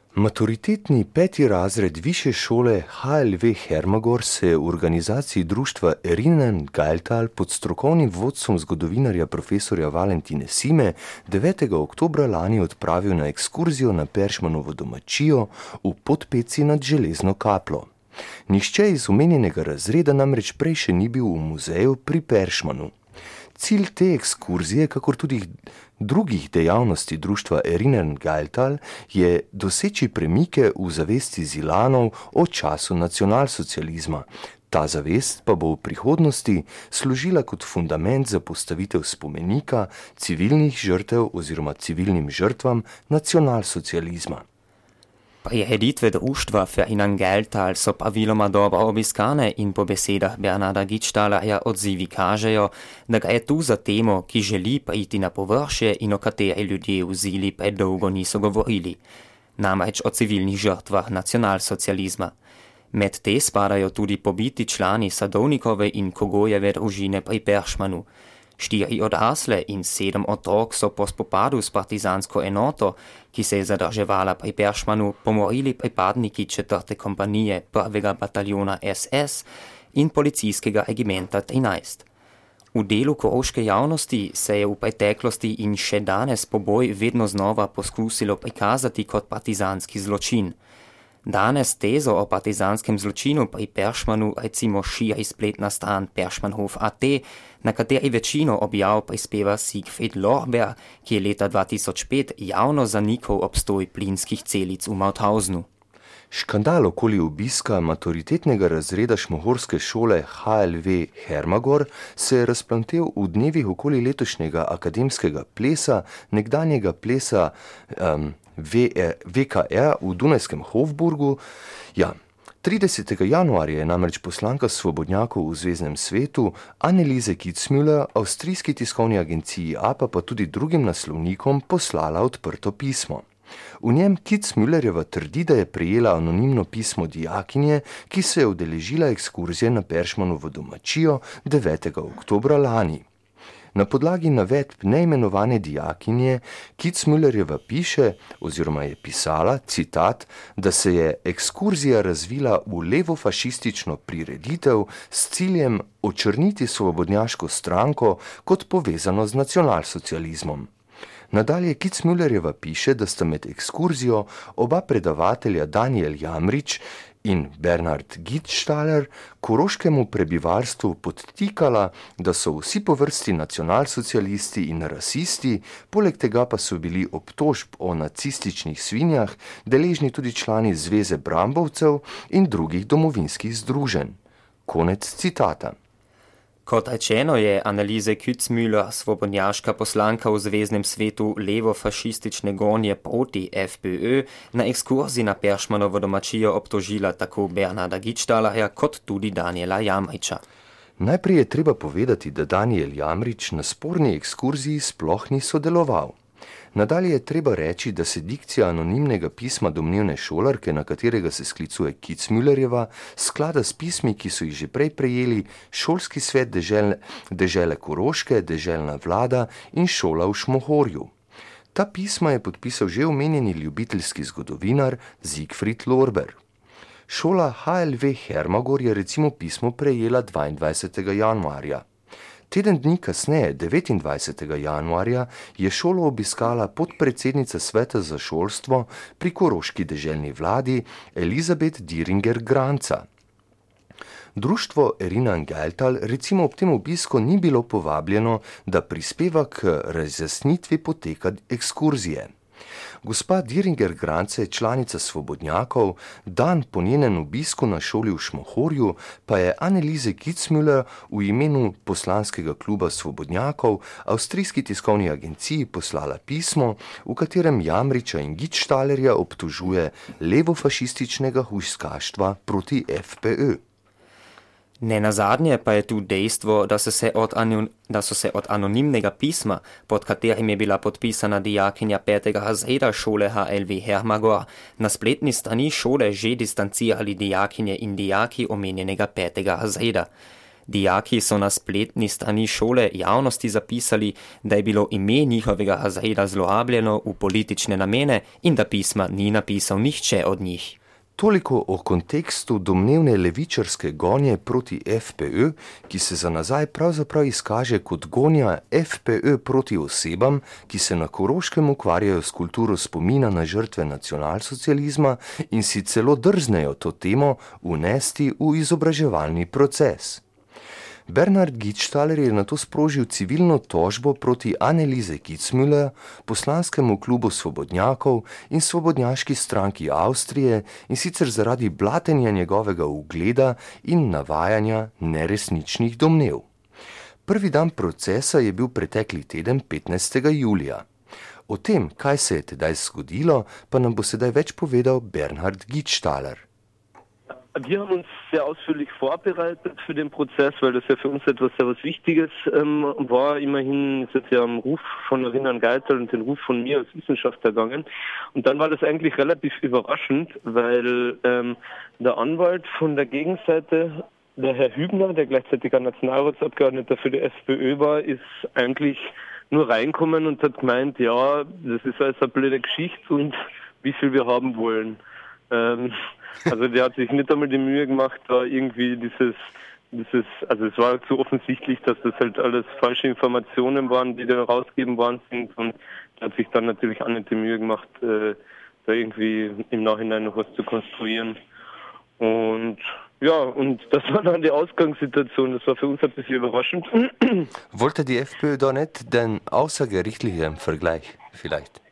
Maturitetni 5. razred Višje šole HLV Hermagor se je v organizaciji društva Erinnen Gaeltal pod strokovnim vodstvom zgodovinarja profesorja Valentine Sime 9. oktobra lani odpravil na ekskurzijo na Peršmanovo domačijo v Podpeci nad Železno kaplo. Nihče iz omenjenega razreda namreč prej še ni bil v muzeju pri Peršmanu. Cilj te ekskurzije, kakor tudi drugih dejavnosti društva Erinnen Gaeltal, je doseči premike v zavesti Zilanov o času nacionalsocializma. Ta zavest pa bo v prihodnosti služila kot fundament za postavitev spomenika civilnih žrtev oziroma civilnim žrtvam nacionalsocializma. Prireditve društva Erinnen Gaeltal so praviloma dobro obiskane in po besedah Bernarda Gitzstahlerja odzivi kažejo, da gre tu za temo, ki želi priti na površje in o kateri ljudje v Zili predolgo niso govorili, namreč o civilnih žrtvah nacionalsocializma. Med te spadajo tudi pobiti člani Sadovnikove in Kogojeve družine pri Peršmanu. 4 odrasle in 7 otrok so po spopadu s partizansko enoto, ki se je zadrževala pri Peršmanu, pomorili pripadniki 4. kompanije 1. bataljona SS in policijskega regimenta 13. V delu koroške javnosti se je v preteklosti in še danes poboj vedno znova poskusilo prikazati kot partizanski zločin. Danes tezo o partizanskem zločinu pri Peršmanu recimo širi spletna stran Peršmanhof.at, na kateri večino objav prispeva Siegfried Lorber, ki je leta 2005 javno zanikal obstoj plinskih celic v Mauthausenu. Škandal okoli obiska maturitetnega razreda šmohorske šole HLV Hermagor se je razplamtel v dnevih okoli letošnjega akademskega plesa, nekdanjega plesa VKR v Dunajskem Hofburgu. 30. januarja je namreč poslanka svobodnjakov v Zveznem svetu Anneliese Kitzmüller avstrijski tiskovni agenciji APA pa tudi drugim naslovnikom poslala odprto pismo. V njem Kitzmüllerjeva trdi, da je prejela anonimno pismo dijakinje, ki se je udeležila ekskurzije na Peršmanovo domačijo 9. oktobra lani. Na podlagi navedb neimenovane dijakinje Kitzmüllerjeva piše oziroma je pisala, citat, da se je ekskurzija razvila v levofašistično prireditev s ciljem očrniti svobodnjaško stranko kot povezano z nacionalsocializmom. Nadalje Kitzmüllerjeva piše, da sta med ekskurzijo oba predavatelja Daniel Jamrič in Bernard Gitzstahler koroškemu prebivalstvu podtikala, da so vsi po vrsti nacionalsocialisti in rasisti, poleg tega pa so bili obtožb o nacističnih svinjah deležni tudi člani Zveze Brambovcev in drugih domovinskih združenj. Konec citata. Kot rečeno je Anneliese Kitzmüller, svobodnjaška poslanka v Zveznem svetu levo-fašistične gonje proti FPÖ, na ekskurziji na Peršmanovo domačijo obtožila tako Bernarda Gitzstahlerja kot tudi Daniela Jamriča. Najprej je treba povedati, da Daniel Jamrič na sporni ekskurziji sploh ni sodeloval. Nadalje je treba reči, da se dikcija anonimnega pisma domnevne šolarke, na katerega se sklicuje Kitzmüllerjeva, sklada s pismi, ki so jih že prej prejeli šolski svet dežele Koroške, deželna vlada in šola v Šmohorju. Ta pisma je podpisal že omenjeni ljubiteljski zgodovinar Siegfried Lorber. Šola HLV Hermagor je recimo pismo prejela 22. januarja. Teden dni kasneje, 29. januarja, je šolo obiskala podpredsednica sveta za šolstvo pri koroški deželni vladi Elisabeth Diringer-Granca. Društvo Erinnen Gaeltal recimo ob tem obisku ni bilo povabljeno, da prispeva k razjasnitvi poteka ekskurzije. Gospa Diringer-Granca je članica svobodnjakov, dan po njenem obisku na šoli v Šmohorju pa je Anneliese Kitzmüller v imenu poslanskega kluba svobodnjakov avstrijski tiskovni agenciji poslala pismo, v katerem Jamriča in Gitzstahlerja obtožuje levofašističnega hujskaštva proti FPÖ. Nenazadnje pa je tu dejstvo, da so se od anonimnega pisma, pod katerim je bila podpisana dijakinja 5. razreda šole HLV Hermagor, na spletni strani šole že distancirali dijakinje in dijaki omenjenega 5. razreda. Dijaki so na spletni strani šole javnosti zapisali, da je bilo ime njihovega razreda zlorabljeno v politične namene in da pisma ni napisal nihče od njih. Toliko o kontekstu domnevne levičarske gonje proti FPÖ, ki se za nazaj pravzaprav izkaže kot gonja FPÖ proti osebam, ki se na Koroškem ukvarjajo s kulturo spomina na žrtve nacionalsocializma in si celo drznejo to temo vnesti v izobraževalni proces. Bernhard Gitstaler je nato sprožil civilno tožbo proti Anneliese Kitzmüller, poslanskemu klubu svobodnjakov in svobodnjaški stranki Avstrije, in sicer zaradi blatenja njegovega ugleda in navajanja neresničnih domnev. Prvi dan procesa je bil pretekli teden 15. julija. O tem, kaj se je tedaj zgodilo, pa nam bo sedaj več povedal Bernhard Gitstaler. Wir haben uns sehr ausführlich vorbereitet für den Prozess, weil das ja für uns etwas sehr was Wichtiges war. Immerhin ist es ja am Ruf von Rinan Geitl und den Ruf von mir als Wissenschaftler gegangen. Und dann war das eigentlich relativ überraschend, weil der Anwalt von der Gegenseite, der Herr Hübner, der gleichzeitig ein Nationalratsabgeordneter für die FPÖ war, ist eigentlich nur reinkommen und hat gemeint, ja, das ist alles eine blöde Geschichte und wie viel wir haben wollen. Also der hat sich nicht einmal die Mühe gemacht, da irgendwie also es war zu offensichtlich, dass das halt alles falsche Informationen waren, die da rausgegeben worden sind, und der hat sich dann natürlich auch nicht die Mühe gemacht, da irgendwie im Nachhinein noch was zu konstruieren. Und ja, und das war dann die Ausgangssituation, das war für uns ein bisschen überraschend. Wollte die FPÖ da nicht den außergerichtlichen Vergleich vielleicht?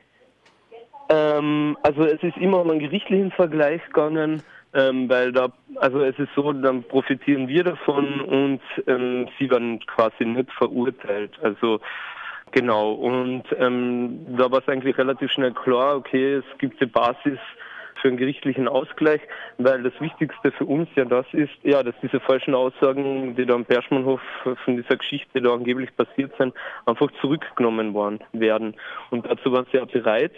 Also es ist immer um einen gerichtlichen Vergleich gegangen, weil also es ist so, dann profitieren wir davon und sie werden quasi nicht verurteilt. Also genau, und da war es eigentlich relativ schnell klar, okay, es gibt die Basis für einen gerichtlichen Ausgleich, weil das Wichtigste für uns ja das ist, ja, dass diese falschen Aussagen, die da am Berschmannhof von dieser Geschichte, die da angeblich passiert sind, einfach zurückgenommen werden. Und dazu waren sie ja bereit.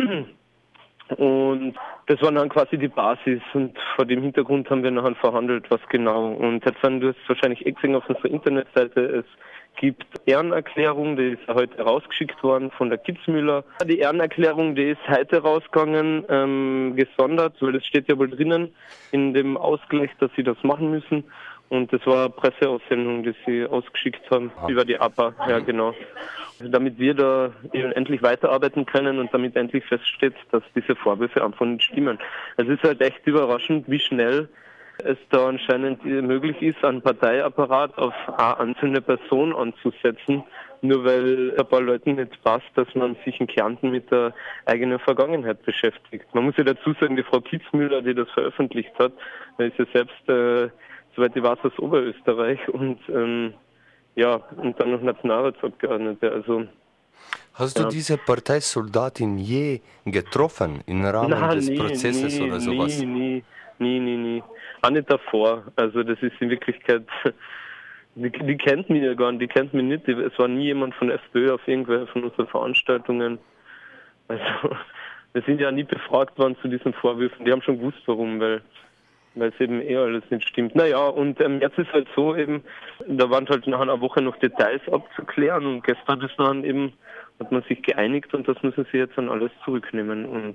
Und das war dann quasi die Basis, und vor dem Hintergrund haben wir nachher verhandelt, was genau. Und jetzt du hast wahrscheinlich gesehen auf unserer Internetseite, es gibt Ehrenerklärung, die ist heute rausgeschickt worden von der Kitzmüller. Die Ehrenerklärung, die ist heute rausgegangen, gesondert, weil es steht ja wohl drinnen in dem Ausgleich, dass sie das machen müssen. Und das war eine Presseaussendung, die sie ausgeschickt haben über die APA, ja genau. Damit wir da endlich weiterarbeiten können und damit endlich feststeht, dass diese Vorwürfe einfach nicht stimmen. Es ist halt echt überraschend, wie schnell es da anscheinend möglich ist, einen Parteiapparat auf eine einzelne Person anzusetzen, nur weil ein paar Leuten nicht passt, dass man sich in Kärnten mit der eigenen Vergangenheit beschäftigt. Man muss ja dazu sagen, die Frau Kitzmüller, die das veröffentlicht hat, ist ja selbst, soweit ich weiß, aus Oberösterreich und ja, und dann noch Nationalratsabgeordnete. Also, hast du diese Parteisoldatin je getroffen im Rahmen des Prozesses oder sowas? Nie. Auch nicht davor. Also das ist in Wirklichkeit, die kennt mich ja gar nicht, die kennt mich nicht. Es war nie jemand von der FPÖ auf irgendwelche von unseren Veranstaltungen. Also wir sind ja nie befragt worden zu diesen Vorwürfen. Die haben schon gewusst, warum, weil es eben alles nicht stimmt. Naja, und jetzt ist halt so eben, da waren halt nach einer Woche noch Details abzuklären, und gestern ist dann eben, hat man sich geeinigt, und das müssen sie jetzt dann alles zurücknehmen und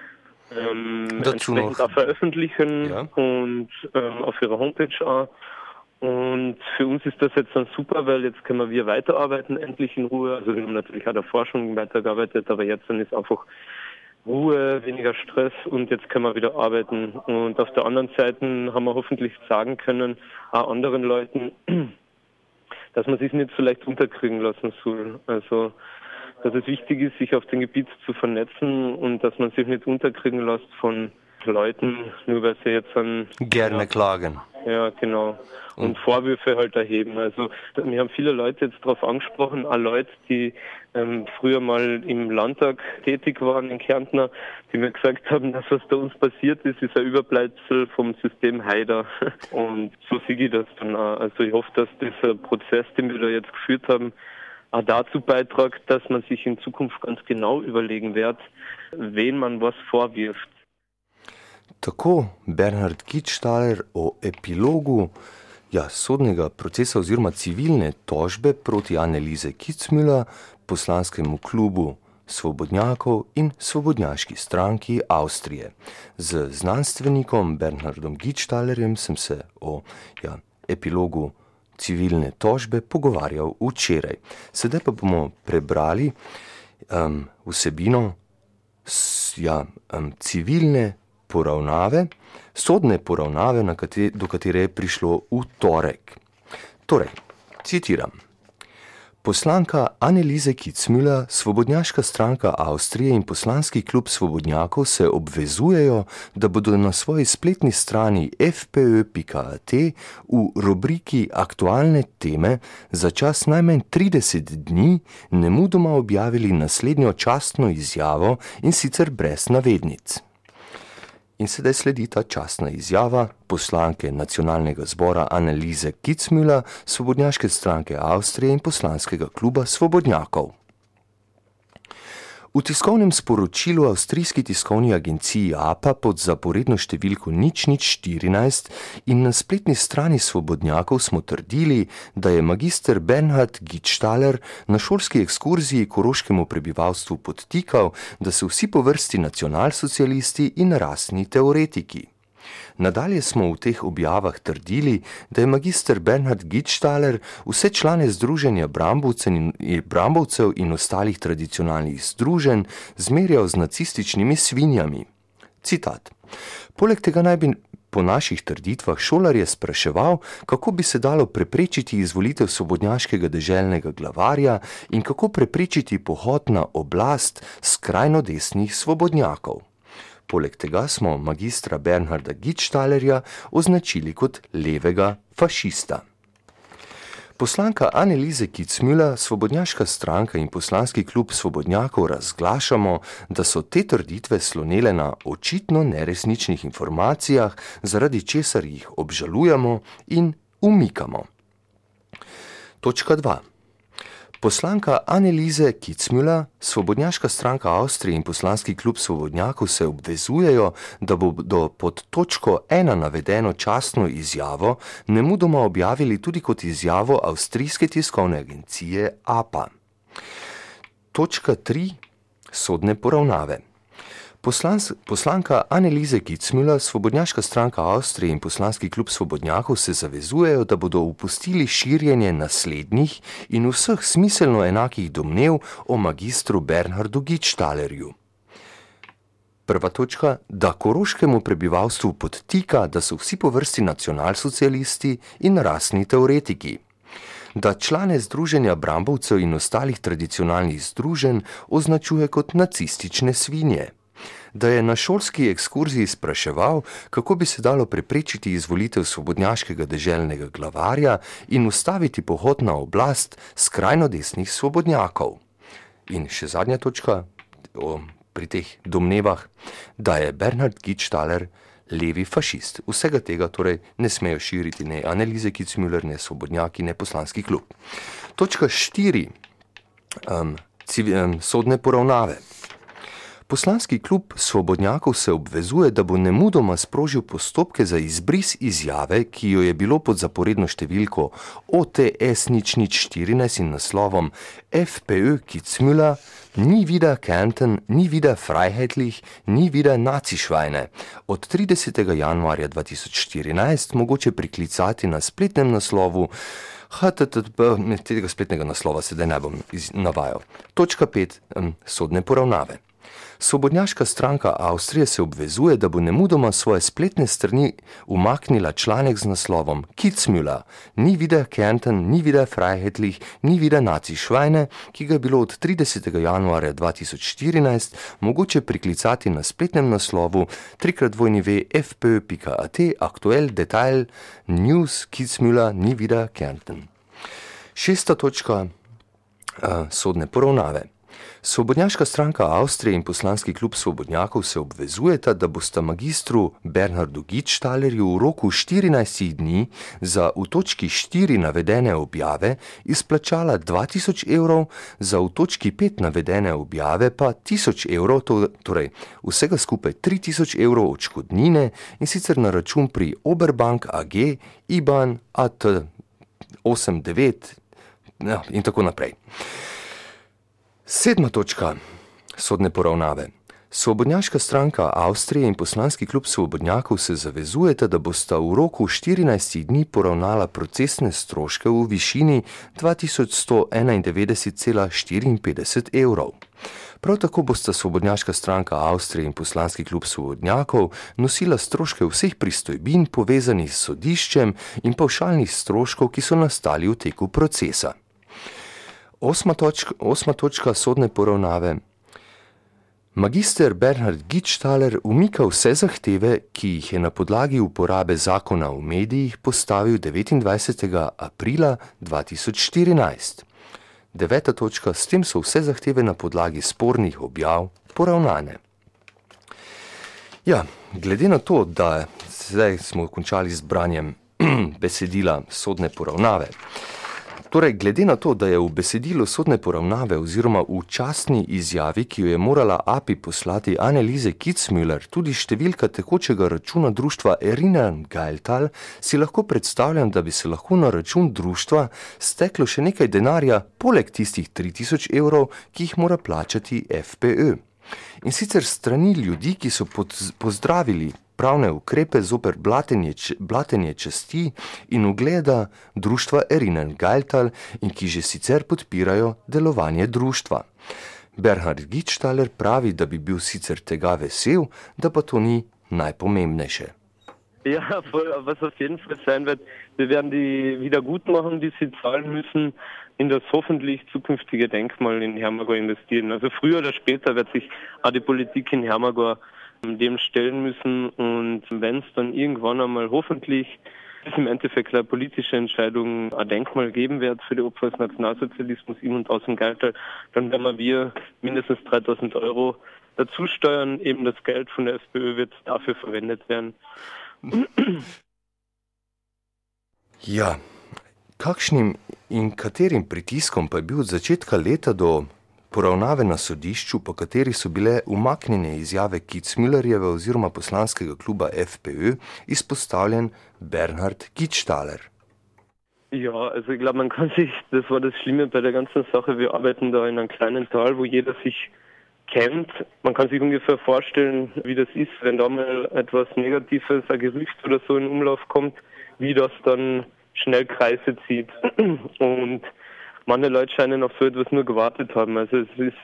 entsprechend auch veröffentlichen, ja. Und auf ihrer Homepage auch. Und für uns ist das jetzt dann super, weil jetzt können wir weiterarbeiten, endlich in Ruhe. Also wir haben natürlich auch der Forschung weitergearbeitet, aber jetzt dann ist einfach Ruhe, weniger Stress, und jetzt können wir wieder arbeiten. Und auf der anderen Seite haben wir hoffentlich sagen können, auch anderen Leuten, dass man sich nicht so leicht unterkriegen lassen soll. Also dass es wichtig ist, sich auf dem Gebiet zu vernetzen und dass man sich nicht unterkriegen lässt von Leuten, nur weil sie jetzt dann gerne klagen. Ja, genau. Und Vorwürfe halt erheben. Also mir haben viele Leute jetzt darauf angesprochen, auch Leute, die früher mal im Landtag tätig waren in Kärntner, die mir gesagt haben, dass was da uns passiert ist ein Überbleibsel vom System Haider. Und so sehe ich das dann auch. Also ich hoffe, dass dieser Prozess, den wir da jetzt geführt haben, auch dazu beiträgt, dass man sich in Zukunft ganz genau überlegen wird, wen man was vorwirft. Tako Bernhard Gitstaler o epilogu Sodnega procesa oziroma civilne tožbe proti Anneliese Kitzmüller, poslanskemu klubu svobodnjakov in svobodnjaški stranki Avstrije. Z znanstvenikom Bernhardom Gičtalerjem sem se o epilogu civilne tožbe pogovarjal včeraj. Sedaj pa bomo prebrali vsebino civilne poravnave, sodne poravnave, do katere je prišlo v torek. Torej, citiram. Poslanka Anneliese Kitzmüller, svobodnjaška stranka Avstrije in poslanski klub svobodnjakov se obvezujejo, da bodo na svoji spletni strani fpö.at v rubriki Aktualne teme za čas najmanj 30 dni nemudoma objavili naslednjo častno izjavo, in sicer brez navednic. In sedaj sledi ta častna izjava poslanke Nacionalnega zbora Anneliese Kitzmüller, svobodnjaške stranke Avstrije in poslanskega kluba svobodnjakov. V tiskovnem sporočilu avstrijski tiskovni agenciji APA pod zaporedno številko 0014 in na spletni strani svobodnjakov smo trdili, da je magister Bernhard Gičtaler na šolski ekskurziji koroškemu prebivalstvu podtikal, da so vsi po vrsti nacionalsocialisti in rasni teoretiki. Nadalje smo v teh objavah trdili, da je magister Bernhard Gičtaler vse člane združenja Brambovcev in ostalih tradicionalnih združenj zmerjal z nacističnimi svinjami. Citat. Poleg tega naj bi po naših trditvah šolarje spraševal, kako bi se dalo preprečiti izvolitev svobodnjaškega deželnega glavarja in kako preprečiti pohod na oblast skrajno desnih svobodnjakov. Poleg tega smo magistra Bernharda Gičtalerja označili kot levega fašista. Poslanka Anneliese Kitzmüller, svobodnjaška stranka in poslanski klub svobodnjakov razglašamo, da so te trditve slonele na očitno neresničnih informacijah, zaradi česar jih obžalujemo in umikamo. Točka 2. Poslanka Anneliese Kitzmüller, svobodnjaška stranka Avstrije in poslanski klub svobodnjakov se obvezujejo, da bodo pod točko 1 navedeno častno izjavo nemudoma objavili tudi kot izjavo avstrijske tiskovne agencije APA. Točka 3. Sodne poravnave. Poslanka Anneliese Kitzmüller, svobodnjaška stranka Avstrije in poslanski klub svobodnjakov se zavezujejo, da bodo upustili širjenje naslednjih in vseh smiselno enakih domnev o magistru Bernhardu Gičtalerju. Prva točka, da koroškemu prebivalstvu podtika, da so vsi po vrsti nacionalsocialisti in rasni teoretiki. Da člane združenja Brambovcev in ostalih tradicionalnih združenj označuje kot nacistične svinje. Da je na šolski ekskurziji spraševal, kako bi se dalo preprečiti izvolitev svobodnjaškega deželnega glavarja in ustaviti pohod na oblast skrajno desnih svobodnjakov. In še zadnja točka pri teh domnevah, da je Bernhard Gičtaler levi fašist. Vsega tega torej ne smejo širiti ne Anneliese Kitzmüller, ne svobodnjaki, ne poslanski klub. Točka 4. Sodne poravnave. Poslanski klub svobodnjakov se obvezuje, da bo nemudoma sprožil postopke za izbris izjave, ki jo je bilo pod zaporedno številko OTS 0014 in naslovom FPÖ Kitzmüller nie wieder Kärnten, nie wieder Freiheitlich, nie wieder Nazischweine od 30. januarja 2014 mogoče priklicati na spletnem naslovu tega spletnega naslova sedaj ne bom navajal. Točka 5. Sodne poravnave. Svobodnjaška stranka Avstrije se obvezuje, da bo nemudoma svoje spletne strani umaknila članek z naslovom Kitzmüller, nie wieder Kärnten, nie wieder Freiheitlich, nie wieder Nazischweine, ki ga je bilo od 30. januarja 2014 mogoče priklicati na spletnem naslovu www.fpö.at aktuell detail news Kitzmüller, nie wieder Kärnten. 6. točka. Sodne poravnave. Svobodnjaška stranka Avstrije in poslanski klub svobodnjakov se obvezujeta, da bosta magistru Bernhardu Gitštalerju v roku 14 dni za v točki 4 navedene objave izplačala 2000 evrov, za v točki 5 navedene objave pa 1000 evrov, torej vsega skupaj 3000 evrov odškodnine, in sicer na račun pri Oberbank AG, IBAN, AT 89 in tako naprej. 7. točka sodne poravnave. Svobodnjaška stranka Avstrije in poslanski klub svobodnjakov se zavezujeta, da bosta v roku 14 dni poravnala procesne stroške v višini 2191,54 evrov. Prav tako bosta Svobodnjaška stranka Avstrije in poslanski klub svobodnjakov nosila stroške vseh pristojbin povezanih s sodiščem in pavšalnih stroškov, ki so nastali v teku procesa. 8. točka sodne poravnave. Magister Bernhard Gitštaler umika vse zahteve, ki jih je na podlagi uporabe zakona o medijih postavil 29. aprila 2014. 9. točka, s tem so vse zahteve na podlagi spornih objav poravnane. Ja, glede na to, da zdaj smo končali z branjem besedila sodne poravnave. Torej, glede na to, da je v besedilu sodne poravnave oziroma v častni izjavi, ki jo je morala API poslati Anneliese Kitzmüller, tudi številka tekočega računa društva Erinnern Geiltal, si lahko predstavljam, da bi se lahko na račun društva steklo še nekaj denarja, poleg tistih 3000 evrov, ki jih mora plačati FPÖ. In sicer strani ljudi, ki so pozdravili pravne ukrepe zoper blatenje časti in ugleda društva Erinnern Geiltal in ki že sicer podpirajo delovanje društva. Bernhard Gitštaler pravi, da bi bil sicer tega vesel, da pa to ni najpomembnejše. Ja, was auf jeden Fall sein wird, wir werden die Wiedergutmachung, die sie zahlen müssen, in das hoffentlich zukünftige Denkmal in Hermagor investieren. Also früher oder später wird sich auch die Politik in Hermagor dem stellen müssen, und wenn es dann irgendwann einmal hoffentlich im Endeffekt eine politische Entscheidung ein Denkmal geben wird für die Opfer des Nationalsozialismus in und aus dem Geiltal, dann werden wir mindestens 3000 Euro dazu steuern. Eben das Geld von der FPÖ wird dafür verwendet werden. Ja, kakšnim in katerim pritiskom pa je bil od začetka leta do poravnave na sodišču, po kateri so bile umaknjene izjave Kitzmüllerjeve oziroma poslanskega kluba FPÖ, izpostavljen Bernhard Gitštaler. Ja, also ich glaube, man kann sich, das war das Schlimme bei der ganzen Sache, wir arbeiten da in einem kleinen Tal, wo jeder sich kennt. Man kann sich ungefähr vorstellen, wie das ist, wenn da mal etwas Negatives, ein Gerücht oder so in Umlauf kommt, wie das dann schnell Kreise zieht. Und manche Leute scheinen auf so etwas nur gewartet haben. Also es ist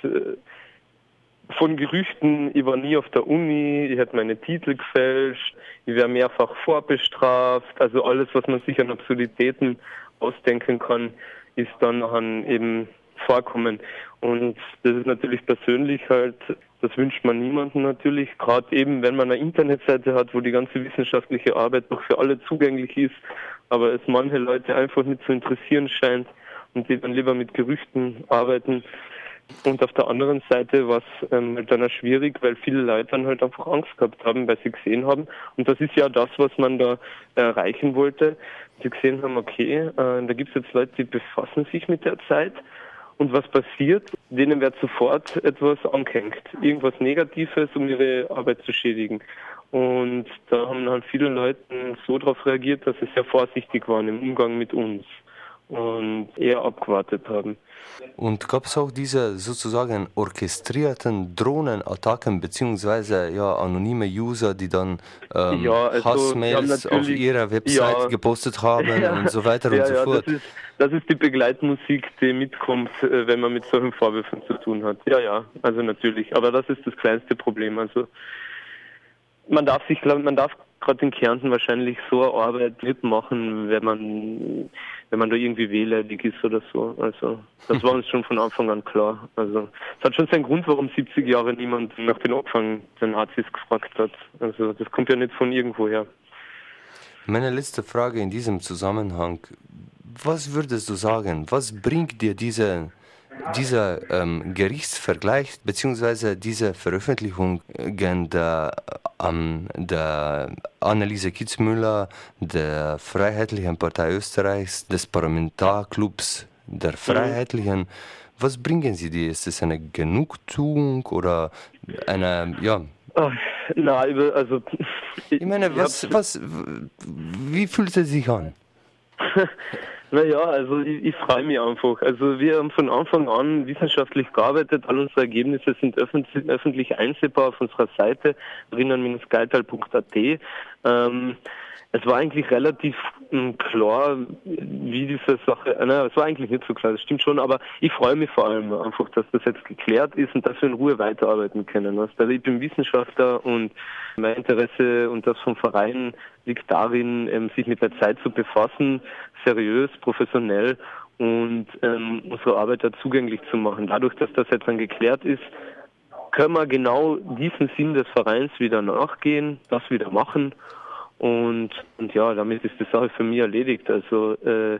von Gerüchten, ich war nie auf der Uni, ich hätte meine Titel gefälscht, ich wäre mehrfach vorbestraft. Also alles, was man sich an Absurditäten ausdenken kann, ist dann eben vorkommen. Und das ist natürlich persönlich halt, das wünscht man niemandem natürlich, gerade eben, wenn man eine Internetseite hat, wo die ganze wissenschaftliche Arbeit doch für alle zugänglich ist, aber es manche Leute einfach nicht zu interessieren scheint und die dann lieber mit Gerüchten arbeiten. Und auf der anderen Seite war es halt dann auch schwierig, weil viele Leute dann halt einfach Angst gehabt haben, weil sie gesehen haben, und das ist ja das, was man da erreichen wollte, sie gesehen haben, okay, da gibt es jetzt Leute, die befassen sich mit der Zeit. Und was passiert? Denen wird sofort etwas angehängt. Irgendwas Negatives, um ihre Arbeit zu schädigen. Und da haben halt viele Leute so darauf reagiert, dass sie sehr vorsichtig waren im Umgang mit uns und eher abgewartet haben. Und gab es auch diese sozusagen orchestrierten Drohnenattacken beziehungsweise ja, anonyme User, die dann Hassmails auf ihrer Website gepostet haben und so weiter und so fort? Das ist die Begleitmusik, die mitkommt, wenn man mit solchen Vorwürfen zu tun hat. Ja, also natürlich. Aber das ist das kleinste Problem. Also man darf gerade in Kärnten wahrscheinlich so eine Arbeit nicht machen, wenn man da irgendwie wehleidig ist oder so. Also das war uns schon von Anfang an klar. Also es hat schon seinen Grund, warum 70 Jahre niemand nach den Opfern der Nazis gefragt hat. Also das kommt ja nicht von irgendwoher. Meine letzte Frage in diesem Zusammenhang: Was würdest du sagen, was bringt dir diese Dieser Gerichtsvergleich bzw. diese Veröffentlichung der Anneliese Kitzmüller, der Freiheitlichen Partei Österreichs, des Parlamentarclubs der Freiheitlichen, was bringen Sie dir? Ist das eine Genugtuung oder eine, ja... Also... Ich meine, wie fühlt es sich an? Naja, also ich freue mich einfach. Also wir haben von Anfang an wissenschaftlich gearbeitet. All unsere Ergebnisse sind öffentlich einsehbar auf unserer Seite, rinan-geiltal.at. Es war eigentlich relativ klar, wie diese Sache, es war eigentlich nicht so klar, das stimmt schon, aber ich freue mich vor allem einfach, dass das jetzt geklärt ist und dass wir in Ruhe weiterarbeiten können. Also ich bin Wissenschaftler und mein Interesse und das vom Verein liegt darin, sich mit der Zeit zu befassen, seriös, professionell und unsere Arbeit da zugänglich zu machen. Dadurch, dass das jetzt dann geklärt ist, können wir genau diesen Sinn des Vereins wieder nachgehen, das wieder machen. Und ja, damit ist die Sache für mich erledigt. Also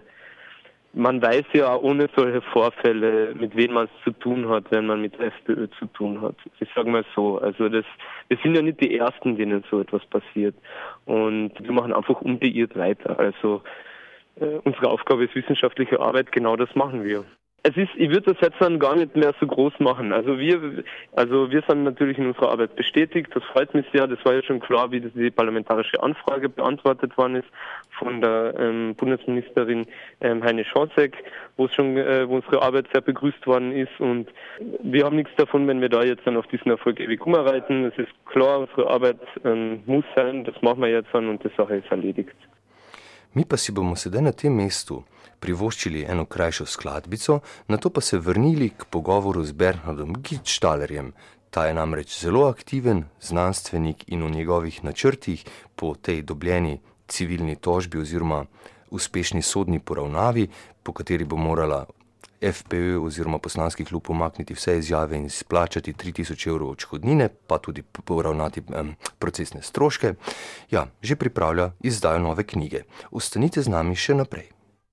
man weiß ja auch ohne solche Vorfälle, mit wem man es zu tun hat, wenn man mit der FPÖ zu tun hat. Ich sage mal so, also wir sind ja nicht die Ersten, denen so etwas passiert. Und wir machen einfach unbeirrt weiter. Also unsere Aufgabe ist wissenschaftliche Arbeit, genau das machen wir. Ich würde das jetzt dann gar nicht mehr so groß machen. Also wir sind natürlich in unserer Arbeit bestätigt. Das freut mich sehr. Das war ja schon klar, wie die parlamentarische Anfrage beantwortet worden ist von der Bundesministerin Heine Schanzek, wo unsere Arbeit sehr begrüßt worden ist. Und wir haben nichts davon, wenn wir da jetzt dann auf diesen Erfolg ewig umreiten. Es ist klar, unsere Arbeit muss sein. Das machen wir jetzt dann und die Sache ist erledigt. Mi pa si bomo sedaj na tem mestu privoščili eno krajšo skladbico, nato pa se vrnili k pogovoru z Bernhardom Gittstalerjem. Ta je namreč zelo aktiven znanstvenik in o njegovih načrtih po tej dobljeni civilni tožbi oziroma uspešni sodni poravnavi, po kateri bo morala FPÖ oziroma poslanski klub umakniti vse izjave in izplačati 3000 evrov odškodnine, pa tudi poravnati procesne stroške, že pripravlja izdajo nove knjige. Ostanite z nami še naprej.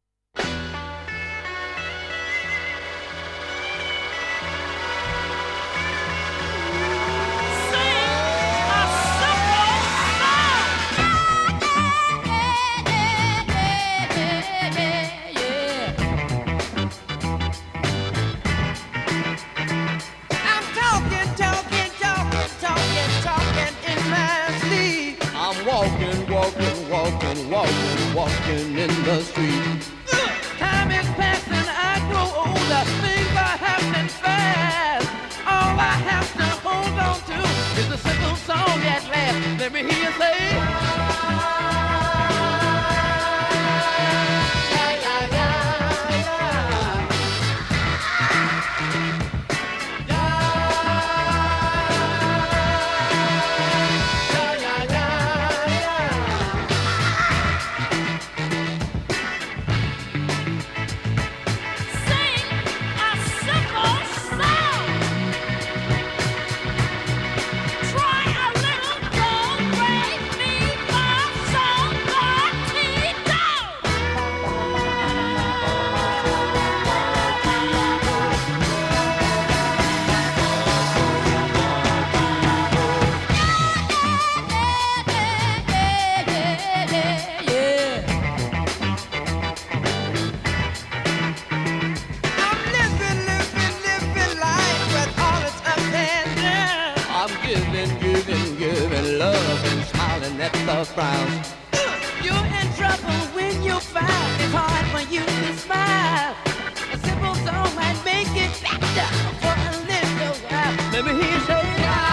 Walking in the street. Time is passing, I grow older, things are happening fast. All I have to hold on to is a simple song at last. Let me hear you say, at the frowns. You're in trouble when you find it's hard for you to smile. A simple song might make it better for a little while. Let me hear you say,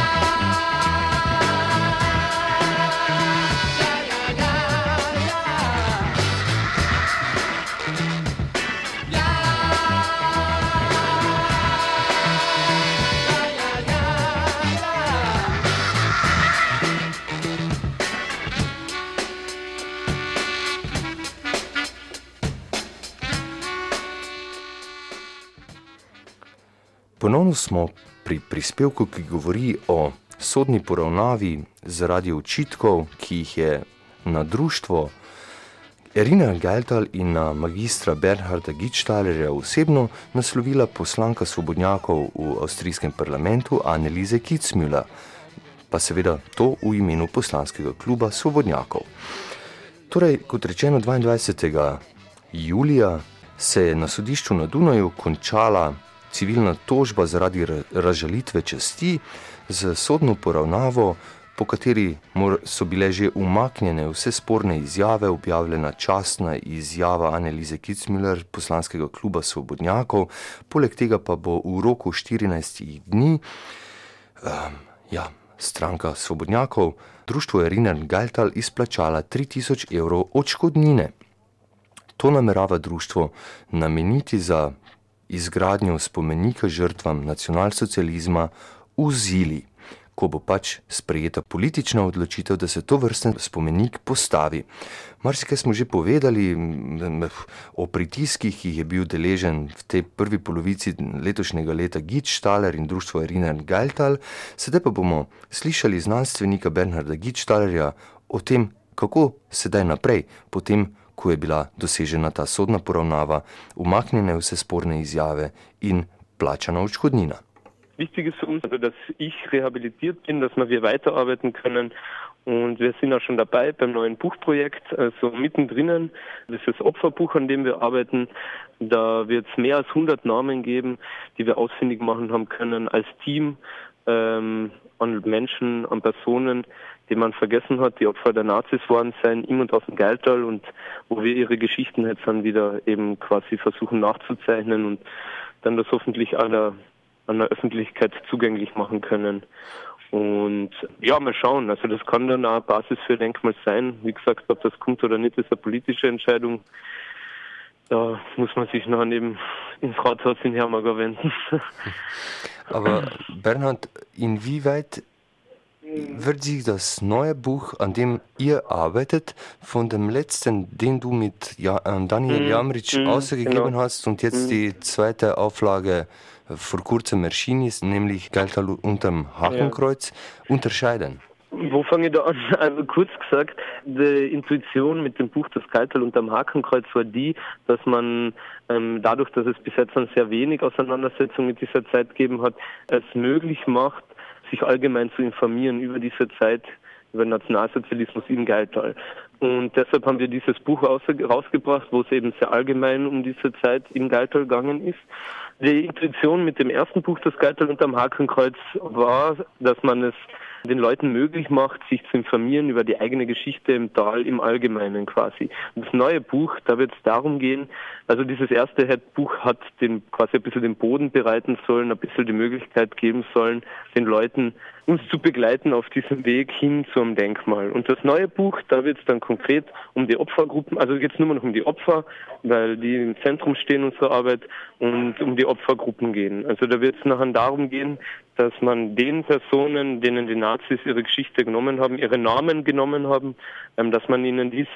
Ponovno smo pri prispevku, ki govori o sodni poravnavi zaradi očitkov, ki jih je na društvo Irina Geiltal in magistra Bernharda Gitstalerja osebno naslovila poslanka svobodnjakov v avstrijskem parlamentu Anneliese Kitzmüller, pa seveda to v imenu poslanskega kluba svobodnjakov. Torej, kot rečeno, 22. julija se je na sodišču na Dunaju končala civilna tožba zaradi razžalitve časti z sodno poravnavo, po kateri so bile že umaknjene vse sporne izjave, objavljena častna izjava Anneliese Kitzmüller, poslanskega kluba svobodnjakov, poleg tega pa bo v roku 14 dni stranka svobodnjakov društvo Irina Geiltal izplačala 3000 evrov odškodnine. To namerava društvo nameniti za izgradnjo spomenika žrtvam nacionalsocializma v Zili, ko bo pač sprejeta politična odločitev, da se to vrsten spomenik postavi. Marsikaj smo že povedali o pritiskih, ki jih je bil deležen v tej prvi polovici letošnjega leta Gitstaler in društvo Irina Geiltal. Sedaj pa bomo slišali znanstvenika Bernharda Gitstalerja o tem, kako sedaj naprej, potem, ko je bila dosežena ta sodna poravnava, umaknjene vse sporne izjave in plačana odškodnina. Wichtig ist für uns, dass ich rehabilitiert bin, dass wir weiterarbeiten können. Und wir sind auch schon dabei beim neuen Buchprojekt, also mittendrin. Das ist das Opferbuch, an dem wir arbeiten. Da wird es mehr als 100 Namen geben, die wir ausfindig machen haben können als Team an Menschen, an Personen, die man vergessen hat, die Opfer der Nazis waren sein, im und aus dem Geiltal, und wo wir ihre Geschichten jetzt dann wieder eben quasi versuchen nachzuzeichnen und dann das hoffentlich an der Öffentlichkeit zugänglich machen können. Und ja, mal schauen. Also das kann dann auch Basis für Denkmal sein. Wie gesagt, ob das kommt oder nicht, ist eine politische Entscheidung. Da muss man sich noch eben ins Rathaus in Hermagor wenden. Aber Bernhard, inwieweit wird sich das neue Buch, an dem ihr arbeitet, von dem letzten, den du mit Daniel Jamrić ausgegeben hast und jetzt die zweite Auflage vor kurzem erschienen ist, nämlich Geiltal unterm Hakenkreuz, unterscheiden? Wo fange ich da an? Also kurz gesagt, die Intuition mit dem Buch Das Geiltal unterm Hakenkreuz war die, dass man dadurch, dass es bis jetzt dann sehr wenig Auseinandersetzung mit dieser Zeit gegeben hat, es möglich macht, sich allgemein zu informieren über diese Zeit, über den Nationalsozialismus im Geiltal. Und deshalb haben wir dieses Buch rausgebracht, wo es eben sehr allgemein um diese Zeit im Geiltal gegangen ist. Die Intuition mit dem ersten Buch, Das Geiltal unterm Hakenkreuz, war, dass man es den Leuten möglich macht, sich zu informieren über die eigene Geschichte im Tal im Allgemeinen quasi. Und das neue Buch, da wird es darum gehen, also dieses erste Buch hat quasi ein bisschen den Boden bereiten sollen, ein bisschen die Möglichkeit geben sollen, den Leuten uns zu begleiten auf diesem Weg hin zum Denkmal. Und das neue Buch, da wird es dann konkret um die Opfergruppen, also geht es nur noch um die Opfer, weil die im Zentrum stehen unserer Arbeit, und um die Opfergruppen gehen. Also da wird es nachher darum gehen, dass man den Personen, denen die Nazis ihre Geschichte genommen haben, ihre Namen genommen haben, dass man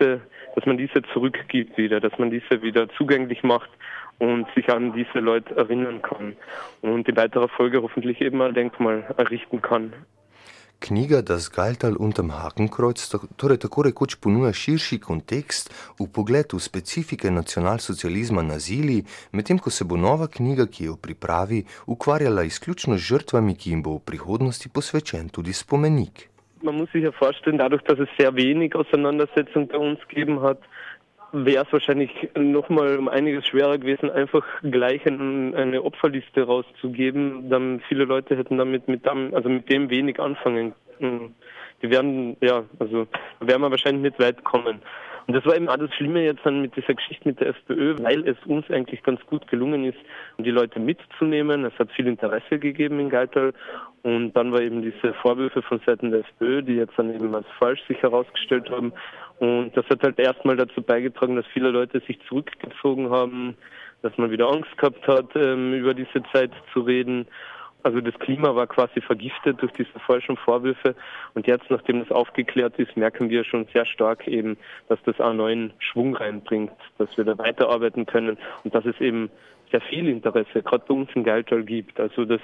diese zurückgibt wieder, dass man diese wieder zugänglich macht und sich an diese Leute erinnern kann und in weiterer Folge hoffentlich eben ein Denkmal errichten kann. Knjiga Das Geiltal unterm Hakenkreuz torej tako rekoč ponuja širši kontekst, vpogled v specifike nacionalsocializma na Zili, medtem ko se bo nova knjiga, ki jo pripravi, ukvarjala izključno z žrtvami, ki jim bo v prihodnosti posvečen tudi spomenik. Man muss sich ja vorstellen, dadurch, dass es sehr wenig Auseinandersetzung bei uns gegeben hat, wäre es wahrscheinlich nochmal um einiges schwerer gewesen, einfach gleich eine Opferliste rauszugeben. Dann viele Leute hätten damit mit dem wenig anfangen. Die werden wir wahrscheinlich nicht weit kommen. Und das war eben auch das Schlimme jetzt dann mit dieser Geschichte mit der SPÖ, weil es uns eigentlich ganz gut gelungen ist, die Leute mitzunehmen. Es hat viel Interesse gegeben in Geiltal. Und dann war eben diese Vorwürfe von Seiten der SPÖ, die jetzt dann eben als falsch sich herausgestellt haben. Und das hat halt erstmal dazu beigetragen, dass viele Leute sich zurückgezogen haben, dass man wieder Angst gehabt hat, über diese Zeit zu reden. Also das Klima war quasi vergiftet durch diese falschen Vorwürfe. Und jetzt, nachdem das aufgeklärt ist, merken wir schon sehr stark eben, dass das einen neuen Schwung reinbringt, dass wir da weiterarbeiten können und dass es eben sehr viel Interesse, gerade bei uns in Geiltal, gibt. Also dass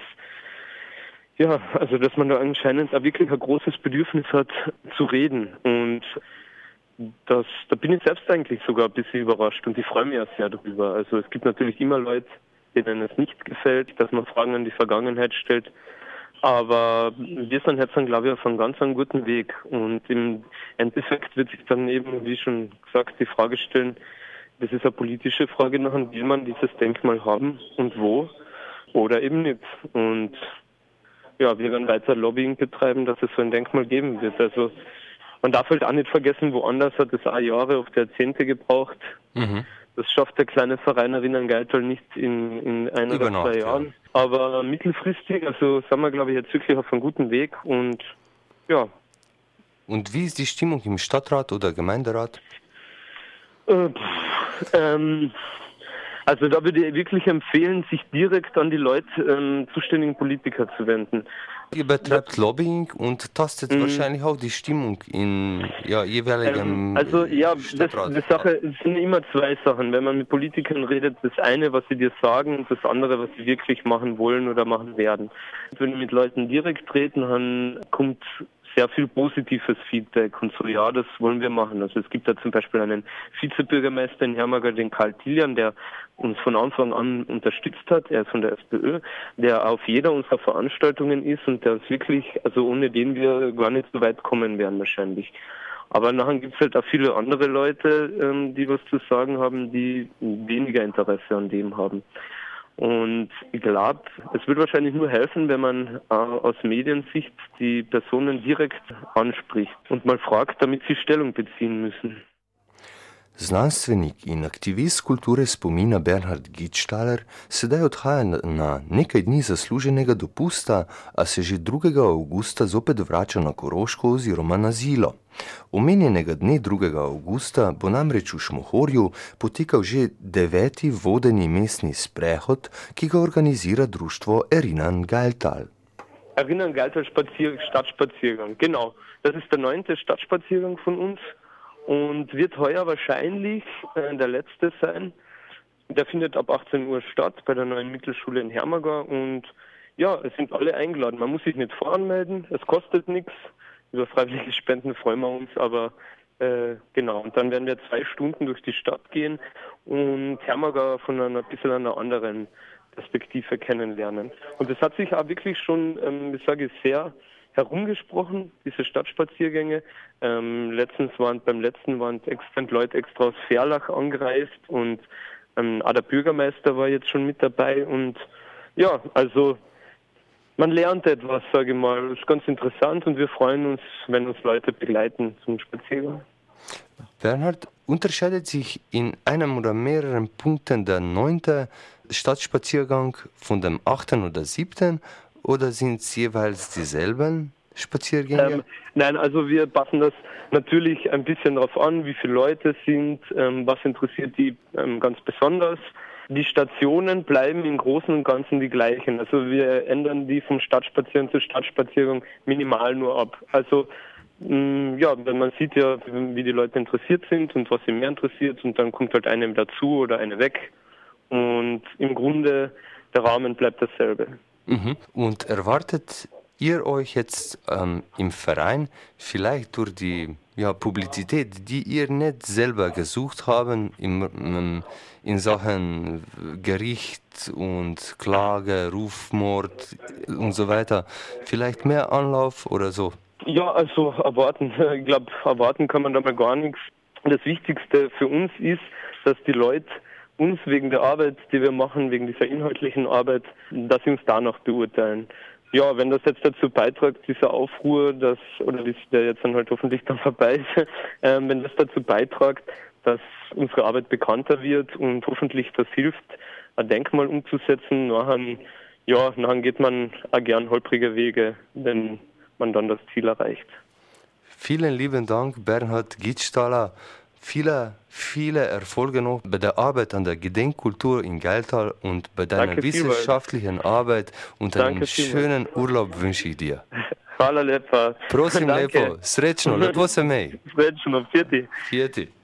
man da anscheinend auch wirklich ein großes Bedürfnis hat, zu reden. Und da bin ich selbst eigentlich sogar ein bisschen überrascht und ich freue mich auch sehr darüber. Also es gibt natürlich immer Leute, denen es nicht gefällt, dass man Fragen an die Vergangenheit stellt. Aber wir sind jetzt dann, glaube ich, auf einem ganz guten Weg. Und im Endeffekt wird sich dann eben, wie schon gesagt, die Frage stellen, das ist eine politische Frage, nachher will man dieses Denkmal haben und wo oder eben nicht. Und ja, wir werden weiter Lobbying betreiben, dass es so ein Denkmal geben wird. Also man darf halt auch nicht vergessen, woanders hat es auch Jahre, oft Jahrzehnte gebraucht. Mhm. Das schafft der kleine Verein Rinnern-Geiltal nicht in 1 oder 2 Jahren. Ja. Aber mittelfristig, also sind wir, glaube ich, jetzt wirklich auf einem guten Weg und ja. Und wie ist die Stimmung im Stadtrat oder Gemeinderat? Also da würde ich wirklich empfehlen, sich direkt an die Leute, zuständigen Politiker zu wenden. Ihr betreibt Lobbying und tastet wahrscheinlich auch die Stimmung in jeweiligen Stadtrat. Die Sache, es sind immer 2 Sachen. Wenn man mit Politikern redet, das eine, was sie dir sagen, und das andere, was sie wirklich machen wollen oder machen werden. Wenn wir mit Leuten direkt reden, dann kommt sehr viel positives Feedback und so, ja, das wollen wir machen. Also es gibt da zum Beispiel einen Vizebürgermeister in Hermagor, den Karl Tillian, der uns von Anfang an unterstützt hat. Er ist von der SPÖ, der auf jeder unserer Veranstaltungen ist und der ist wirklich, also ohne den wir gar nicht so weit kommen werden wahrscheinlich. Aber nachher gibt es halt auch viele andere Leute, die was zu sagen haben, die weniger Interesse an dem haben. Und ich glaube, es wird wahrscheinlich nur helfen, wenn man aus Mediensicht die Personen direkt anspricht und mal fragt, damit sie Stellung beziehen müssen. Znanstvenik in aktivist kulture spomina Bernhard Gitštaler sedaj odhaja na nekaj dni zasluženega dopusta, a se že 2. avgusta zopet vrača na Koroško oziroma na Zilo. Omenjenega dne 2. avgusta bo namreč v Šmohorju potekal že 9. vodeni mestni sprehod, ki ga organizira društvo Rinnern-Geiltal. Rinnern-Geiltal Stadtspaziergang, genau. Das ist der 9. Stadtspaziergang von uns. Und wird heuer wahrscheinlich der letzte sein. Der findet ab 18 Uhr statt bei der neuen Mittelschule in Hermagor. Und ja, es sind alle eingeladen. Man muss sich nicht voranmelden, es kostet nichts. Über freiwillige Spenden freuen wir uns, aber genau. Und dann werden wir 2 Stunden durch die Stadt gehen und Hermagor von einer bisschen einer anderen Perspektive kennenlernen. Und das hat sich auch wirklich schon, ich sage, sehr herumgesprochen, diese Stadtspaziergänge. Beim letzten waren Leute extra aus Verlach angereist und auch der Bürgermeister war jetzt schon mit dabei und ja, also man lernt etwas, sage ich mal. Das ist ganz interessant und wir freuen uns, wenn uns Leute begleiten zum Spaziergang. Bernhard, unterscheidet sich in einem oder mehreren Punkten der 9. Stadtspaziergang von dem 8. oder 7. oder sind es jeweils dieselben Spaziergänge? Nein, also wir passen das natürlich ein bisschen darauf an, wie viele Leute sind, was interessiert die ganz besonders. Die Stationen bleiben im Großen und Ganzen die gleichen. Also wir ändern die vom Stadtspaziergang zu Stadtspaziergang minimal nur ab. Also ja, man sieht ja, wie die Leute interessiert sind und was sie mehr interessiert und dann kommt halt einem dazu oder eine weg. Und im Grunde der Rahmen bleibt dasselbe. Mhm. Und erwartet ihr euch jetzt im Verein vielleicht durch die Publizität, die ihr nicht selber gesucht haben in Sachen Gericht und Klage, Rufmord und so weiter, vielleicht mehr Anlauf oder so? Ja, also erwarten. Ich glaube, erwarten kann man da mal gar nichts. Das Wichtigste für uns ist, dass die Leute uns wegen der Arbeit, die wir machen, wegen dieser inhaltlichen Arbeit, dass sie uns danach beurteilen. Ja, wenn das jetzt dazu beiträgt, dieser Aufruhr, der jetzt dann halt hoffentlich dann vorbei ist, wenn das dazu beiträgt, dass unsere Arbeit bekannter wird und hoffentlich das hilft, ein Denkmal umzusetzen, nachher geht man auch gern holprige Wege, wenn man dann das Ziel erreicht. Vielen lieben Dank, Bernhard Gitštaler. Viele Erfolge noch bei der Arbeit an der Gedenkkultur in Geiltal und bei deiner wissenschaftlichen Arbeit und einen schönen Urlaub wünsche ich dir. Hvala lepa. Prosim lepo, srečno, lepo se mej. Srečno, pjeti.